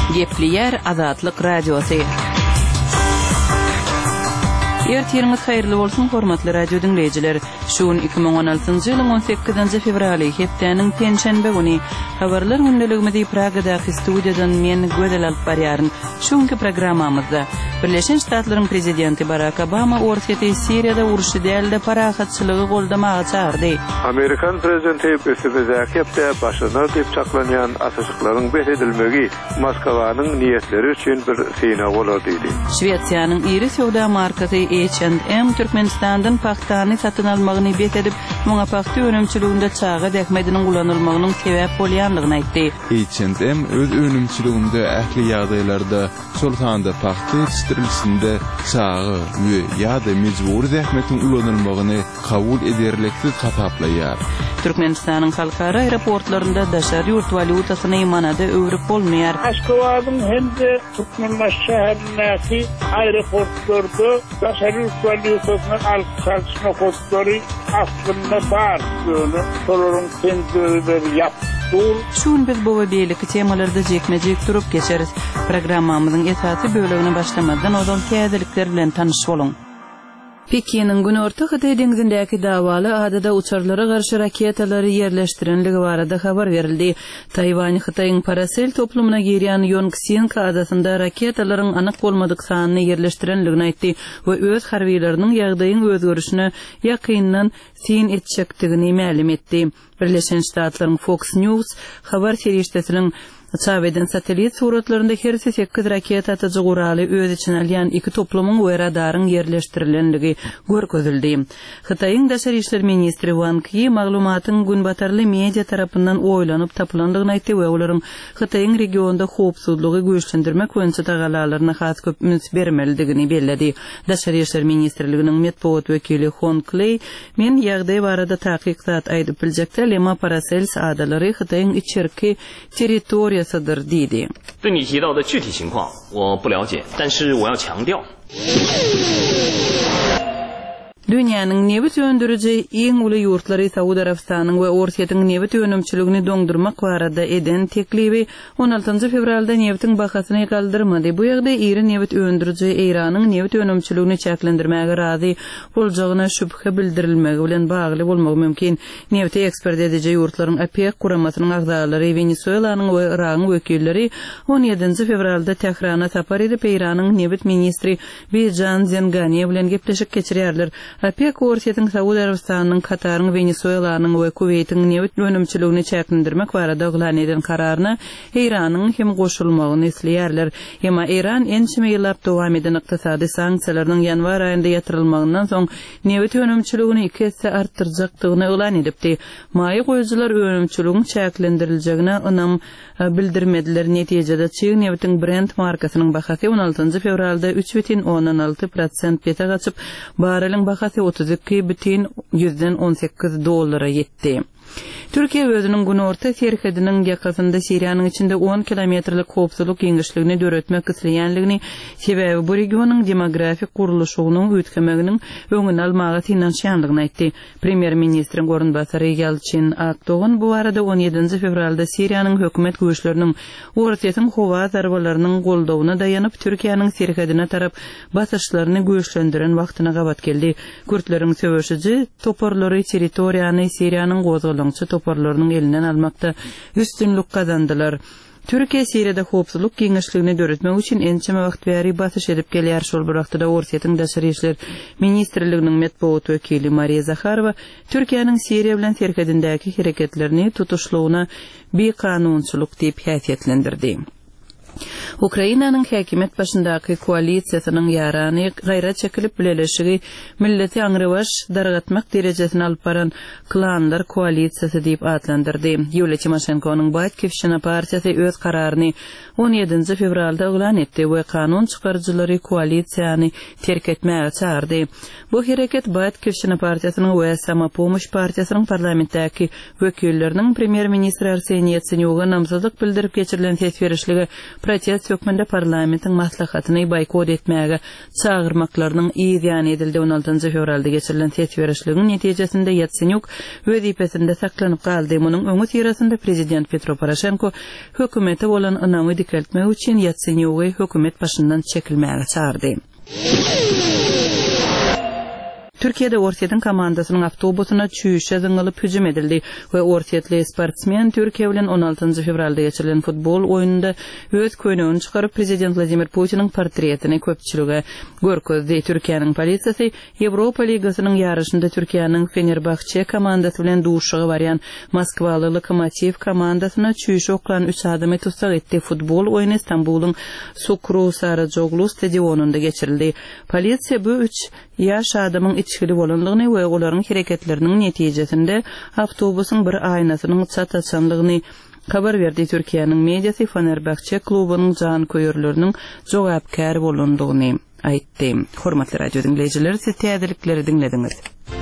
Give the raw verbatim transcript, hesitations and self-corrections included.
Gepli Azatlyk Radiosu. Ertirimiz hayırlı bolsun hormatly radio dinleyijiler. Şuun iki bin on altyncı ýylyň on sekizinji fevraly hepdeniň penşenbe güni habarlar gündeligimizde Pragadaky studiýadan men gödel alyp barýaryn. Şuňky programmamyzda Birleşen Ştatlaryň prezidenti Barack Obama ortaýa Siriýada uruşy dälde parahatçylygy goldamagy çağırdy. Amerikan prezidenti Besibezakepde başlanır diýip çaklanýan asaşyklaryň beredilmegi Moskwanyň niýetleri üçin bir syna bolar diýdi. Şweýçýanyň iri sowda markasy H and M Türkmenistandan paxtany satyn almagyny bet edip, muňa paxty önümçiliginde çağa däkmediniň gulanylmagynyň sebäp bolýanlygyny aýtdy. H and M öz önümçiliginde ähli ýagdaýlarda şol sanda paxty yetiştirilişinde çağı we ýa-da mejburi däkmetiň ulanylmagyny kabul ederliksiz hataplaýar. Türkmenistanyň halkara aeroportlarynda daşary ýurt valutasyny manada öwrüp bolmaýar. Moskwadyň hemde Türkmenbaş şäherindäki aeroportlarda daşary ýurt valutasyny alyp satışma kostary aslynda bar. Şolaryň tendürleri ýapdy. Şuň biz bu we beýleki temalarda jekmejek durup geçeriz. Programmamyzyň esasy bölegine başlamadan ozal kädelikler bilen tanyş boluň. Pekinin Günorta Hyty deňizindäki dawaly adada uçarlara garşy raketalary ýerleşdirenligi barada habar berildi. Taywan Hytyň Parasel toplumuna girýän Yongsan adasynda raketalaryň anyk bolmadyk sanyny ýerleşdirenligini aýtdy we öz harbiýetleriniň ýagdaýyň özgörüşine ýakyndan sin etjekdigini ma'lum etdi. Birleşen Ştatlaryň Fox News habar serýetiniň Çabeden satelit suratlarında her sekiz raket atıcı guraly öz için alýan iki toplumyň we radaryň ýerleşdirilenligi görkezildi. Hytaýyň daşary işler ministri Wang Yi maglumatyň günbatarly media tarapyndan oýlanyp tapylandygyny aýtdy we olaryň Hytaýyň regionda howpsuzlygy güýçlendirmek boýunça tagalalaryna has köp üns bermelidigini bellädi. Daşary işler ministrliginiň medeniýet wekili Hon Clay men ýagdaý barada taqiqat aýdyp biljekde Lema Parasel adalary Hytaýyň içerki territoriýa 对你提到的具体情况我不了解，但是我要强调 Dünýäniň nebit öndürüji iň uly ýurtlary Saudi Arabistanyň we Orsiýatyň nebit önümçiligini doňdurmak barada eden teklibi on altyncı fevralda nebitiň bahasyny galdyrmady. Bu ýagdaý iri nebit öndürüji Iranyň nebit önümçiligini çäklendirmäge razy boljagyna şüphe bildirilmegi bilen bagly bolmagy mümkin. Nebit ekspert ediji ýurtlaryň OPEC kuramasynyň agzalary Venezuelanyň we Iranyň wekilleri on ýedinji fevralda Tehrana tapar edip Iranyň nebit ministri Bijan Zengani bilen gepleşik geçirýärler. OPEC Orsiýatyň Saudi Arabistanyň, Kataryň, Venezuelanyň we Kuweytiň nebit önümçiligini çäklendirmek barada glan eden kararyna Iranyň hem goşulmagyny isleýärler. Ýa-ma Iran ençime ýyllap dowam eden ykdysady sanksiýalaryň ýanwar aýynda ýatyrylymagynyň soň nebit önümçiligini iki hisse artdyrjakdygyny elan edipdi. Maýy goýucular önümçiliginiň çäklendirilmegine ynam bildirmediler. Netijede çyg nebitiň Brent markasynyň bahasy on altyncı fevralda üç бүтүн onan alty prosent bete gaçyp barelyň bahasy otuz iki бүтүn yüzden on sekiz dollara ýetdi. Türkiýe özüniň Günorta serhediniň ýakasynda Siriýanyň içinde on kilometrlik howpsuzlyk ýeňişligini döretmek isleýänligini sebäbi bu regionyň demografik guruluşynyň ötkemeginiň öňüni almagy tinanşýanlygyny aýtdy. Premier ministriň gorunbasary Yalçin Akdogan bu arada on ýedinji fevralda Siriýanyň hökümet güýçleriniň Orsiýatyň howa zarbalarynyň goldawyna daýanyp Türkiýanyň serhedine tarap basyşlaryny güýçlendiren wagtyna gabat geldi. Kürtleriň söwüşiji toporlary territoriýany Siriýanyň gozgalaňçy toporlarynyň elinden almakda üstünlük kazandylar. Türkiýe Siriýada howpsuzlyk ýeňişligini döretmek üçin ençeme wagt bäri basyş edip gelýär. Şol bir wagtda Orsiýatyň daşary işler ministrliginiň medeniýet wekili Mariya Zakharova Türkiýanyň Siriýa bilen serhedindäki hereketlerini tutuşlugyna bekanunçylyk diýip häsiýetlendirdi. Ukrainanyň häkimet başyndaky koalisiýasynyň ýarany gaýrat çekilip bileşigi milleti aňrywaş dargatmak derejesine alyp baran klanlar koalisiýasy diýip adlandyrdy. Yulia Tymoshenkonyň Batkivщина partiýasy öz kararyny on ýedinji fevralda elan etdi we kanun çykarjylary koalisiýany terk etmäge çağırdy. Bu hereket Batkivщина partiýasynyň we Samopomosh partiýasynyň parlamentdäki wekilleriniň premier ministri Arseniy Yatsenyuga namsızlyk bildirip geçirilen ses berişligi protest hökümde parlamentin maslahatyny boykot etmäge çağırmaklarynyň ýan edildi. on altyncı fevralda geçirilen tesbirleşliginiň netijesinde Yatsenyuk wezipesinde saklanyp galdy. Munyň öňü tirasynda prezident Petro Poroshenko hökümete bolan ynamy dikeltmek üçin Yatsenyuky hökümet başyndan çekilmäge çağırdy. Türkiýede Orsiýetiň komandasynyň awtobusyna çüýüşe zyňylyp hüjüm edildi we Orsiýetli sportsmen Türkiýe bilen on altyncı fevralda geçirilen futbol oýununda öz köýnegini çykaryp prezident Vladimir Putiniň portretini köpçülige görkezdi. Türkiýanyň polisiýasy Ýewropa ligasynyň ýarışynda Türkiýanyň Fenerbahçe komandasy bilen duşugy barýan Moskwaly Lokomotiv komandasyna çüýüşe oklan üç adamy tutsak etdi. Futbol oýuny Istanbulyň Sukru Sarajoglu stadionunda geçirildi. Polisiýa bu üç ýaş adamyň içkili bolanlygyny we olaryň hereketleriniň netijesinde awtobusyň bir aýnasynyň çataçanlygyny habar berdi. Türkiýanyň mediasy Fenerbahçe klubynyň jan köýürleriniň jogapkär bolandygyny aýtdy. Hormatly radio dinleýijiler, siz täzelikleri dinlediňiz.